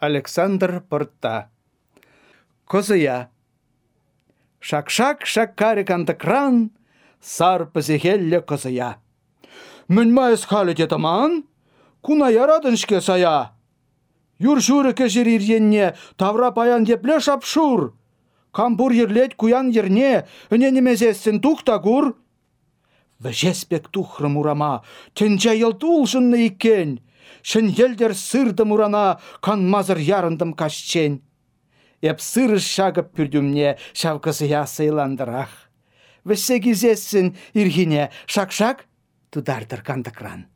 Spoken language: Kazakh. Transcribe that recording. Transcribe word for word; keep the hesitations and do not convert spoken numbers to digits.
Александр Порта. Козыя. Шак-шак шаккарик антыкран, сар пызехелле козыя. Мін майыз халі детаман, куна ярадыншке сая. Юр-журыке жериренне тавра паян депле шапшур. Камбур ерлет куян ерне, үненемезесін тухтагур. Вежеспек тухры мурама, тенче елтулшынны иккен. Шын елдер сырды мурана, кан мазыр ярындым кашчен. Эп сырыш шагып пүрдімне, шавкызыя сыйландырақ. Весе кезесін иргине шак-шак тудардыр кандыкран.